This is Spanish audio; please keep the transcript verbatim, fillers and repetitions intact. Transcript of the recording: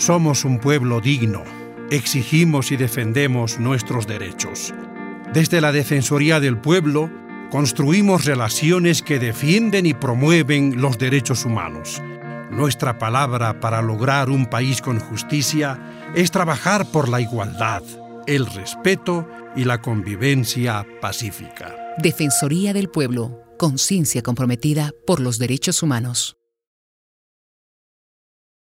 Somos un pueblo digno. Exigimos y defendemos nuestros derechos. Desde la Defensoría del Pueblo, construimos relaciones que defienden y promueven los derechos humanos. Nuestra palabra para lograr un país con justicia es trabajar por la igualdad, el respeto y la convivencia pacífica. Defensoría del Pueblo, conciencia comprometida por los derechos humanos.